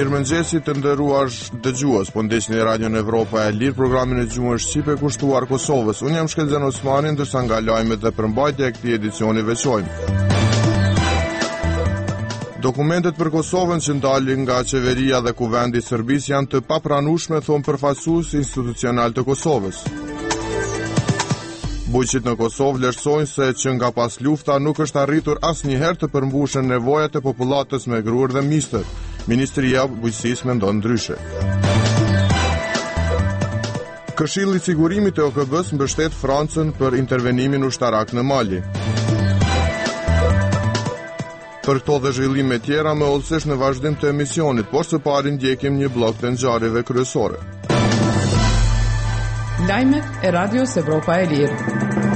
Mirëmëngjesi të nderuar dëgjues, po ndjeqni Radion Evropa e Lirë, programin e gjuhës shqipe kushtuar Kosovës. Unë jam Shkelzen Osmani, ndërsa nga lajmet dhe përmbajtja e këtij edicioni veçojmë. Dokumentet për Kosovën që ndalin nga qeveria dhe kuvendi i Serbisë janë të papranueshme, thon përfaqësues institucional të Kosovës. Bujqit në Kosovë vlerësojnë se që nga pas lufta nuk është arritur asnjëherë të përmbushën nevojat e popullatës me gruar dhe mistër. Ministria e Bujqësisë mendon ndryshe. Këshilli i Sigurimit të OKB-s mbështet Francën për intervenimin ushtarak në Mali. Për këto dhe zhvillime tjera me hollësisht në vazhdim të emisionit, por së pari ndjekim një blok të ngjarjeve kryesore. Lajmet e Radios Evropa e Lirë.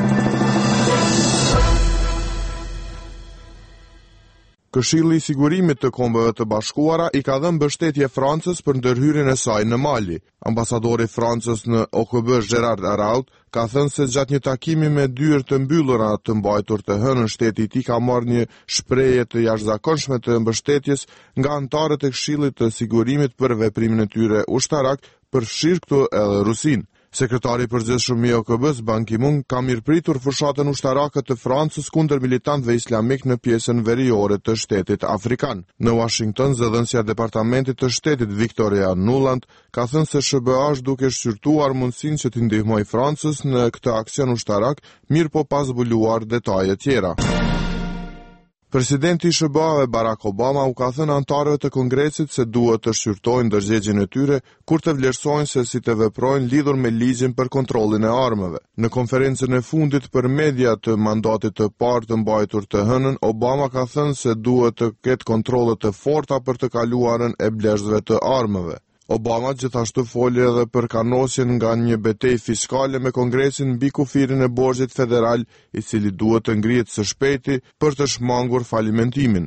Këshilli i Sigurimit të Kombeve të Bashkuara i ka dhënë mbështetje Francës për ndërhyrjen e saj në Mali. Ambasadori i Francës në OKB Gerard Araud ka thënë se gjatë një takimi me dyert të mbyllura të mbajtur të hënën shteti i tij ka marrë një shprehje të jashtëzakonshme të mbështetjes nga anëtarët e Këshillit të Sigurimit për veprimin e tyre ushtarak, përfshirë këtu edhe Rusinë. Sekretari i përgjithshëm i OKB-s Ban Ki-moon ka mirëpritur fushatën ushtarake të Francës kundër militantëve islamik në pjesën veriore të shtetit afrikan. Në Washington, zëdhënësja e departamentit të shtetit Victoria Nuland ka thënë se SBA duke shqyrtuar mundësinë që t'i ndihmojë Francës në këtë aksion ushtarak, mirë po pa zbuluar detaje tjera. Presidenti i SBA Barack Obama u ka thënë anëtarëve të Kongresit se duhet të shqyrtojnë ndërgjegjjen e tyre kur të vlerësojnë se si të veprojnë lidhur me ligjin për kontrollin e armëve. Në konferencën e fundit për media të mandatit të parë të mbajtur të hënën, Obama ka thënë se duhet të ketë kontrolle të forta për të kaluarën e blerësve të armëve. Obama gjithashtu foli edhe për kanosjen nga një betejë fiskale me Kongresin mbi kufirin e borxhit federal, i cili duhet të ngrihet së shpejti për të shmangur falimentimin.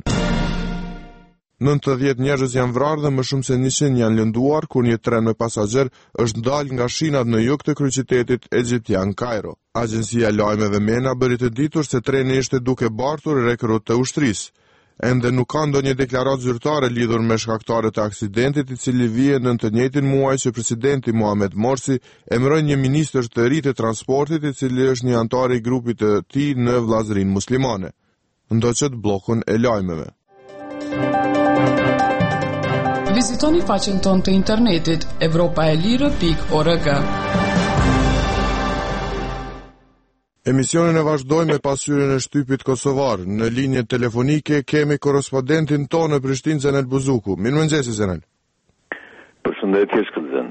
90 njerëz janë vrarë dhe më shumë se 100 janë lënduar kur një tren me pasagjer është dalë nga shinat në jug të kryeqytetit egjiptian Kairo. Agjencia e lajmeve MENA bëri të ditur se treni ishte duke bartur rreth rrugës të ushtrisë. Ende nuk ka ndonjë deklaratë zyrtare lidhur me shkaktarët e aksidentit, i cili vije në të njëjtin muaj që presidenti Mohamed Morsi emëroi një ministër të ri të transportit, i cili është një antar i grupit të tij në vllazërinë muslimane. Ndoqët bllokun e lajmeve. Vizitoni faqen tonë të internetit evropaelire.org. Emisionin e vazhdojmë me pasqyrjen e shtypit kosovar. Në linje telefonike kemi korrespondentin tonë në Prishtinë, Zenel Buzuku. Mirëmëngjesi, Zenel. Përshëndetje, Shkelzen.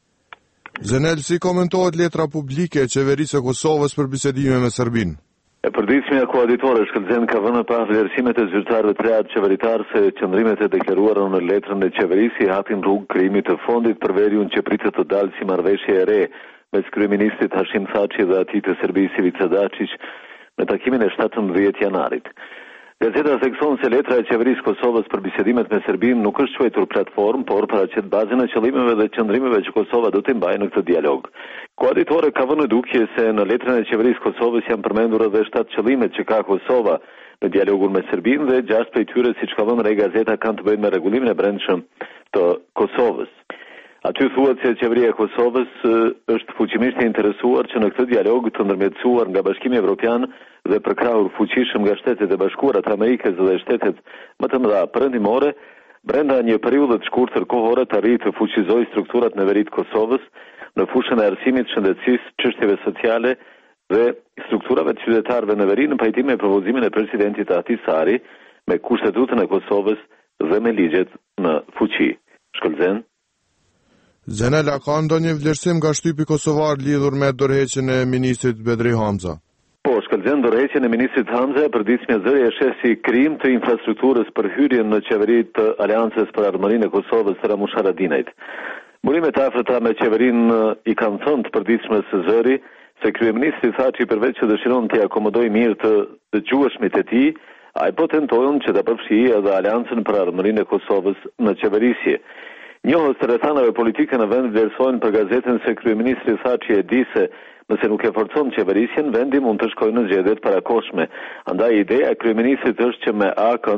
Zenel, si komentohet letra publike e qeverisë së Kosovës për bisedime me Serbinë? E përditshmja koalitore Shkelzen ka vënë pas vlerësimet e zyrtarëve të reat qeveritar se qëndrimet e deklaruara në letrën e qeverisë i hapin rrugë krijimit të fondit për veriun që pritet të dalë si marrëveshje e re mes kryeministrit Hashim Thaçi dhe atij të Serbisë Ivica Dačić në takimin e 17 janarit. Gazeta thekson se letra e qeverisë Kosovës për bisedimet me Serbinë nuk është quajtur platformë, por paraqet bazën e qëllimeve dhe qëndrimeve që Kosova do të mbajë në këtë dialog. Koalitore ka vënë dukje se në letrën e qeverisë Kosovës janë përmendur edhe 7 qëllimet që ka Kosova në dialogun me Serbinë dhe 6 prej tyre, siç ka vënë re gazeta, kanë të bëjnë me rregullimin e brendshëm të Kosovës. Aty thuhet se qeveria e Kosovës është fuqimisht e interesuar që në këtë dialog të ndërmjetësuar nga Bashkimi Evropian dhe përkrahur fuqishëm nga Shtetet e Bashkuara të Amerikës dhe shtetet më të mëdha perëndimore, brenda një periudhe të shkurtër kohore të arrijë të fuqizojë strukturat në veri të Kosovës në fushën e arsimit, shëndetësisë, çështjeve sociale dhe strukturave të qytetarëve në veri në pajtim me propozimin e presidentit Ahtisari me kushtetutën e Kosovës dhe me ligjet në fuqi. Shkelzen. Zenel, a ka ndonjë vlerësim nga shtypi kosovar lidhur me dorëheqjen e ministrit Bedri Hamza? Po, Shkelzen, dorëheqjen e ministrit Hamza e përditshme zëri e sheh si krijim të infrastrukturës për hyrjen në qeveritë të Aleancës për Ardhmërinë e Kosovës së Ramush Haradinajt. Burimet e afërta me qeverinë i kanë thënë të përditshmës së zëri se kryeministri Thaçi përveç që dëshiron të akomodojë mirë të dëgjueshmit e tij, ai po tentojnë që ta përfshijë edhe Aleancën për Ardhmërinë e Kosovës në qeverisje. Njohës të rrethanave politike në vend vlerësojnë për gazetën se kryeministri Thaçi e di se nëse nuk e forcon qeverisjen, vendi mund të shkojë në zgjedhjet parakoshme. Andaj ideja e kryeministrit është që me AK-n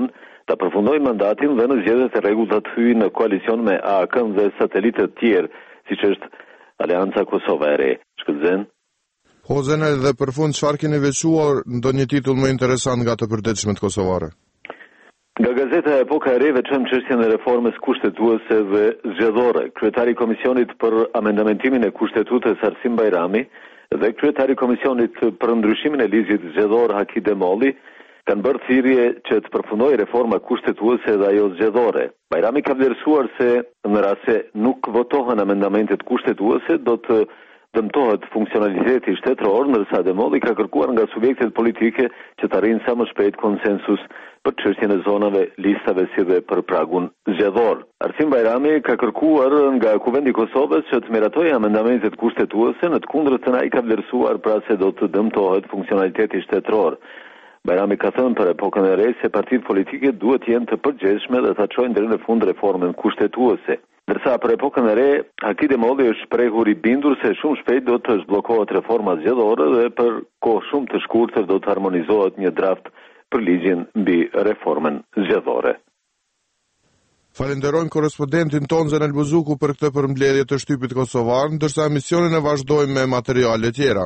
ta përfundojë mandatin dhe në zgjedhjet e rregullta të hyjë në koalicion me AAK-n dhe satelitë të tjerë, siç është Aleanca Kosova e Re. Shkëlzen. Hoxhën, edhe për fund çfarë keni veçuar ndonjë titull më interesant nga të përditshmet kosovare? Nga gazeta Epoka e Re veçojmë çështjen e reformës kushtetuese dhe zgjedhore. Kryetari i Komisionit për amendamentimin e Kushtetutës Arsim Bajrami dhe kryetari i Komisionit për ndryshimin e ligjit zgjedhor Haki Demolli kanë bërë thirrje që të përfundojë reforma kushtetuese dhe ajo zgjedhore. Bajrami ka vlerësuar se në rast se nuk votohen amendamentet kushtetuese do të dëmtohet funksionaliteti shtetëror, ndërsa Demolli ka kërkuar nga subjektet politike që të arrijnë sa më shpejt konsensus për çështjen e zonave, listave si dhe për pragun zgjedhor. Arsim Bajrami ka kërkuar nga Kuvendi i Kosovës që të miratojë amendamentet kushtetuese, në të kundërtën ai ka vlerësuar pra se do të dëmtohet funksionaliteti shtetëror. Bajrami ka thënë për Epokën e Re se partitë politike duhet të jenë të përgjegjshme dhe ta çojnë deri në fund reformën kushtetuese. Ndërsa për Epokën e Re, Haki Demolli është shprehur i bindur se shumë shpejt do të zhbllokohet reforma zgjedhore dhe për kohë shumë të shkurtër do të harmonizohet një draft për ligjin mbi reformën zgjedhore. Falenderojmë korrespondentin ton Zenel Buzuku për këtë përmbledhje të shtypit kosovar, ndërsa emisionin e vazhdojmë me materiale tjera.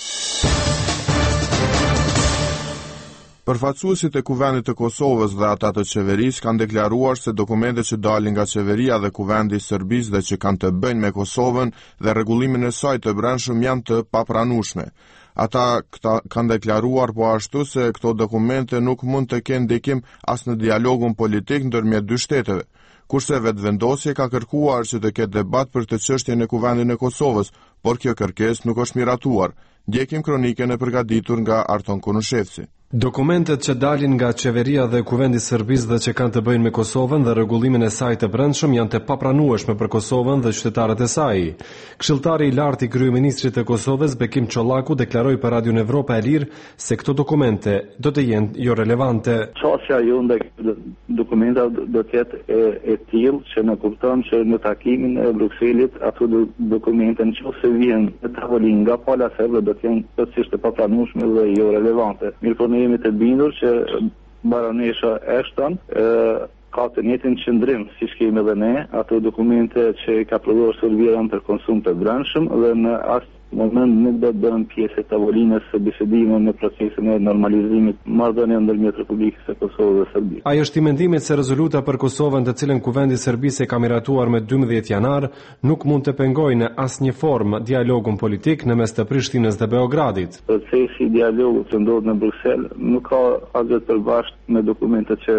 Përfaqësuesit e Kuvendit të Kosovës dhe ata të qeverisë kanë deklaruar se dokumentet që dalin nga qeveria dhe Kuvendi i Serbisë dhe që kanë të bëjnë me Kosovën dhe rregullimin e saj të brendshëm janë të papranueshme. Ata kanë deklaruar po ashtu se këto dokumente nuk mund të kenë ndikim as në dialogun politik ndërmjet dy shteteve. Kurse vetëvendosje ka kërkuar që të ketë debat për të çështjen e Kuvendit në Kosovës, por kjo kërkesë nuk është miratuar. Ndjekim kroniken e përgatitur nga Arton Konushevci. Dokumentet që dalin nga qeveria dhe Kuvendi i Serbisë dhe që kanë të bëjnë me Kosovën dhe rregullimin e saj të brendshëm janë të papranueshme për Kosovën dhe qytetarët e saj. Këshilltari i lartë i kryeministrit të Kosovës Bekim Çollaku deklaroi për Radion Evropa e Lirë se këto dokumente do të jenë jo relevante. Çështja jo ndaj dokumenta do të jetë e tillë që ne kupton që në takimin e Brukselit ato dokumente nëse vijnë në tavolinë nga pala serbe do të jenë plotësisht të papranueshme dhe jo relevante. Mirë, ne jemi të bindur që baronesha Ashton ka të njëjtin qëndrim siç kemi edhe ne, ato dokumente që ka prodhuar Serbia janë për konsum të brendshëm dhe në asnjë moment nuk do të bëhen pjesë e tavolinës së bisedimit në procesin e normalizimit marrëdhënie ndërmjet Republikës së Kosovës dhe Serbisë. Ai është i mendimit se rezoluta për Kosovën, të cilën Kuvendi i Serbisë e ka miratuar me 12 janar, nuk mund të pengojë në asnjë formë dialogun politik në mes të Prishtinës dhe Beogradit. Procesi i dialogut që ndodh në Bruksel nuk ka asgjë të përbashkët me dokumentet që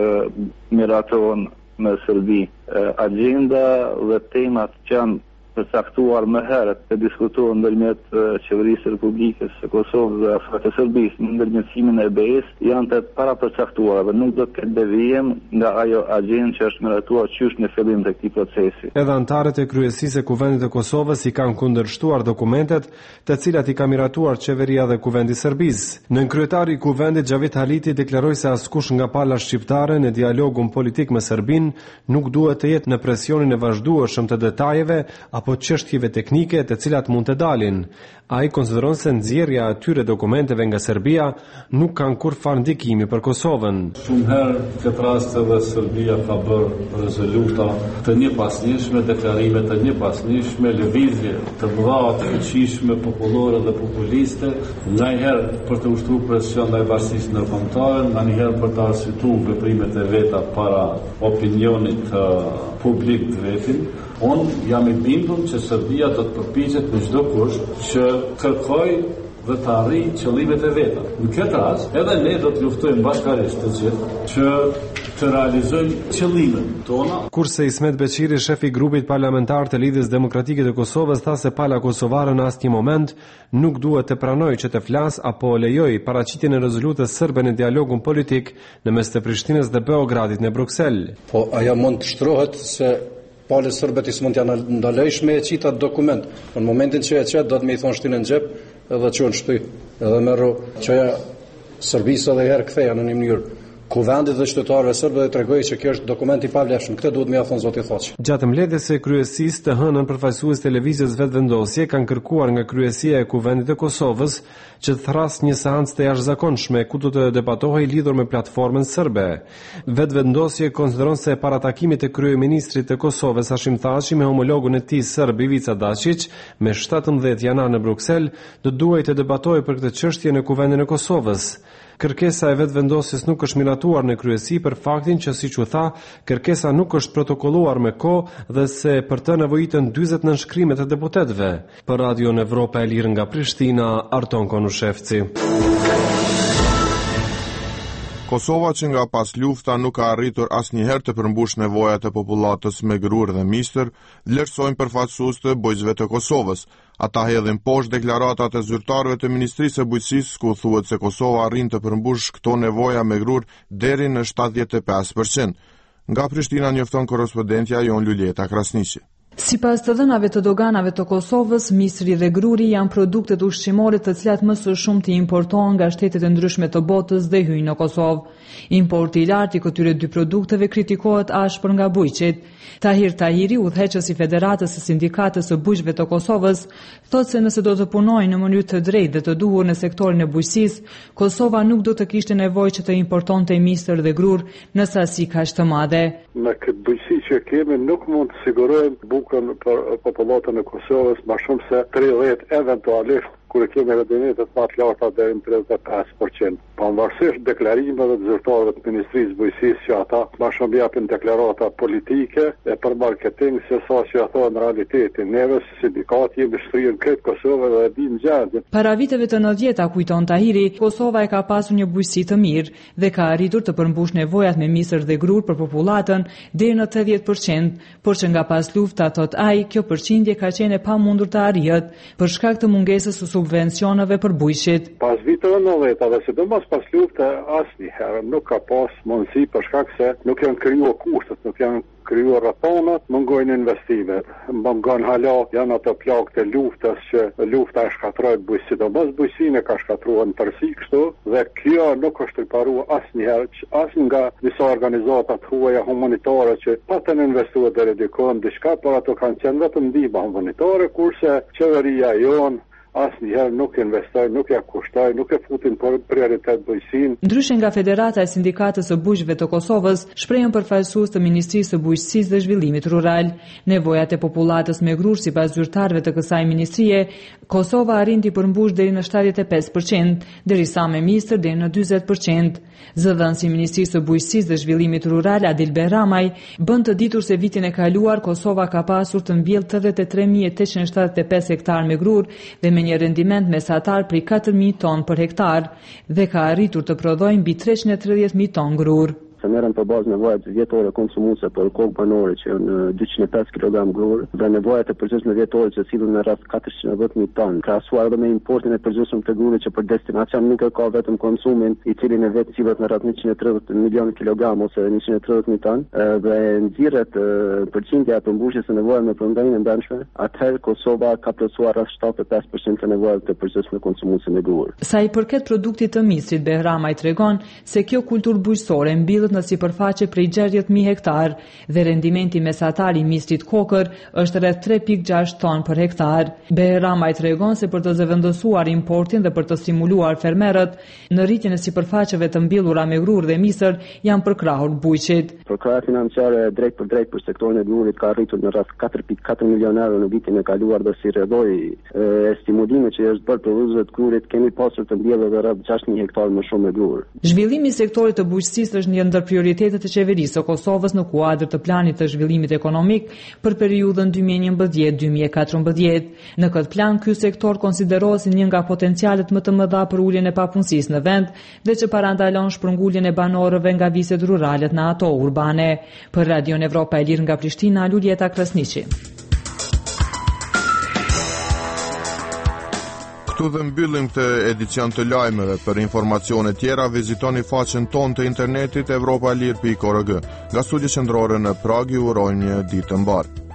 miratohen në Serbi. Agenda dhe temat që janë përcaktuar më herët të diskutohen ndërmjet qeverisë së Republikës së Kosovës dhe asaj të Serbisë në ndërmjetësimin e EBE-s janë të parapërcaktuara dhe nuk do të ketë devijim nga ajo agjendë që është miratuar qysh në fillim të këtij procesi. Edhe antarët e kryesisë së Kuvendit të Kosovës i kanë kundërshtuar dokumentet, të cilat i ka miratuar qeveria dhe Kuvendi i Serbisë. Nën kryetari i Kuvendit Xhavit Haliti deklaroi se askush nga pala shqiptare në dialogun politik me Serbinë nuk duhet të jetë në presionin e vazhdueshëm të detajeve apo çështjeve teknike të cilat mund të dalin. Ai konsideron se nxjerrja e atyre dokumenteve nga Serbia nuk kanë kurrë ndikimi për Kosovën. Shumë herë këtë rast edhe Serbia ka bërë rezoluta të njëpasnjëshme, deklarime të njëpasnjëshme, lëvizje të mëdha të fuqishme popullore dhe populiste, ndonjëherë për të ushtruar presion ndaj bashkisë ndërkombëtare, ndonjëherë për të arsyetuar veprimet e veta para opinionit publik të vetin. Unë jam i bindur që Serbia do të përpiqet në çdo kusht që kërkoj dhe të arrijë qëllimet e veta. Në këtë rast, edhe ne do të luftojmë bashkërisht të gjithë që të realizojmë qëllimet tona. Kurse Ismet Beqiri, shefi i grupit parlamentar të Lidhjes Demokratike të Kosovës, tha se pala kosovare në asnjë moment nuk duhet të pranojë që të flas apo lejoj paraqitjen e rezolutës serbe në dialogun politik në mes të Prishtinës dhe Beogradit në Bruksel. Po ajo mund të shtrohet se palës sërbet i s'mund t'janë ndalejshme e qita dokument. Në momentin që e qetë, do të me i thonë shtinë në gjep edhe që në shty. Edhe merru që Serbisë edhe herë ktheja në një mënyrë Kuvendit dhe qytetarëve serbë dhe tregoi që kjo është dokument i pavlefshëm. Këtë duhet më ia thon zoti Thoçi. Gjatë mbledhjes së kryesisë të hënën përfaqësues televizios vetvendosje kanë kërkuar nga kryesia e Kuvendit të Kosovës që të thrasë një seancë të jashtëzakonshme ku do të debatohej lidhur me platformën serbe. Vetvendosje konsideron se para takimit të kryeministrit të Kosovës Hashim Thaçi me homologun e tij serb Ivica Dačić me 17 janar në Bruksel, do duhej të debatojë për këtë çështje në Kuvendin e Kosovës. Kërkesa e vetvendosjes nuk është miratuar në kryesi për faktin që, siç u tha, kërkesa nuk është protokolluar me kohë dhe se për të nevojiten 40 nënshkrime të deputetëve. Për Radio Evropa e Lirë nga Prishtina, Arton Konushevci. Kosova që nga pas lufta nuk ka arritur asnjëherë të përmbush nevojat e popullatës me grur dhe mistër, vlerësojnë përfaqësues të bujqësve të Kosovës. Ata hedhin poshtë deklaratat e zyrtarëve të Ministrisë së Bujqësisë ku thuhet se Kosova arrin të përmbush këto nevoja me grur deri në 75%. Nga Prishtina njofton korrespondentja Jon Luljeta Krasniqi. Sipas të dhënave të doganave të Kosovës, mistri dhe gruri janë produktet ushqimore të cilat më së shumti importohen nga shtetet e ndryshme të botës dhe hyjnë në Kosovë. Importi i lartë i këtyre dy produkteve kritikohet ashpër nga bujqit. Tahir Tahiri, udhëheqësi i Federatës së Sindikatës së Bujqëve të Kosovës, thotë se nëse do të punojnë në mënyrë të drejtë dhe të duhur në sektorin e bujqësisë, Kosova nuk do të kishte nevojë që të importonte mistër dhe grur në sasi kaq të madhe. Me këtë bujqësi që kemi nuk mund të sigurojmë bukën për popullatën e Kosovës më shumë se 30 eventualisht kur kemi rëndënetet më të larta deri në 35%. Pavarësisht deklarimeve të zyrtarëve të Ministrisë së Bujqësisë që ata më shumë japin deklarata politike e për marketing se sa që ato në realitetin. Neve si sindikat jemi shtrirën këtë Kosovë dhe dim gjendjen. Para viteve të 90-ta, kujton Tahiri, Kosova e ka pasur një bujqësi të mirë dhe ka arritur të përmbush nevojat me misër dhe grur për popullatën deri në 80%, por që nga pas lufta, thot ai, kjo përqindje ka qenë e pamundur të arrihet për shkak të mungesës së subvencioneve për bujqit. Pas viteve 90-ta dhe sidomos pas lufte asnjëherë nuk ka pas mundësi për shkak se nuk janë krijuar kushtet, nuk janë krijuar rrethanat, mungojnë investimet. Mungon hala janë ato plagët e luftës që lufta e shkatroi bujqësinë, sidomos bujqësinë e ka shkatruar në tërësi kështu dhe kjo nuk është riparuar asnjëherë, as nga disa organizata të huaja humanitare që patën investuar deri diku diçka, por ato kanë qenë vetëm ndihmë humanitare, kurse qeveria jonë asnjëherë nuk investoj, nuk ja kushtoj, nuk e futin për prioritet bujqësinë. Ndryshe nga Federata e Sindikatës së Bujqëve të Kosovës, shprehën përfaqësues të Ministrisë së Bujqësisë dhe Zhvillimit Rural, nevojat e popullatës me grur sipas zyrtarëve të kësaj ministrie, Kosova arrin të përmbush deri në 75%, derisa me mistër deri në 40%. Zëdhënësi i Ministrisë së Bujqësisë dhe Zhvillimit Rural Adil Behramaj bën të ditur se vitin e kaluar Kosova ka pasur të mbjellë 83.875 hektar me grur dhe me një rendiment mesatar prej 4.000 ton për hektar dhe ka arritur të prodhojë mbi 330.000 ton grur. Se merren për bazë nevojat vjetore konsumuese për kokë banore që janë 205 kg grur dhe nevojat e përgjithshme vjetore që sillen në rreth 410.000 ton. Krahasuar edhe me importin e përgjithshëm të grurit që për destinacion nuk e ka vetëm konsumin, i cili në vetë sillet në rreth 130 milion kilogram ose 130.000 ton, dhe nxirret përqindja e përmbushjes së nevojave me prodhimin e brendshme, atëherë Kosova ka plotësuar rreth 75% të nevojave të përgjithshme konsumuese me grur. Sa i përket produktit të mistrit, Behramaj tregon se kjo kulturë bujqësore mbyllet në sipërfaqe prej 60.000 hektar dhe rendimenti mesatar i mistrit kokër është rreth 3.6 ton për hektar. Behramaj tregon se për të zëvendësuar importin dhe për të stimuluar fermerët në rritjen e sipërfaqeve të mbyllura me grur dhe mistër janë përkrahur bujqit. Përkrahja financiare drejt për sektorin e grurit ka arritur në rreth 4.4 milion euro në vitin e kaluar dhe si rrjedhoi e stimulime që është bërë produsëve të grurit kemi pasur të mbjellë rreth 6.000 hektar më shumë me grur. Zhvillimi i sektorit të bujqësisë është një ndër prioritetet e qeverisë së Kosovës në kuadër të planit të zhvillimit ekonomik për periudhën 2011-2014. Në këtë plan, ky sektor konsiderohet si një nga potencialet më të mëdha për uljen e papunësisë në vend dhe që parandalon shpërnguljen e banorëve nga viset rurale në ato urbane. Për Radio Evropa e Lirë nga Prishtina, Luljeta Krasniqi. Këtu dhe mbyllim këtë edicion të lajmeve. Për informacione tjera, vizitoni faqen tonë të internetit evropalir.org. Nga studio qendrore në Prag ju urojmë një ditë të mbarë.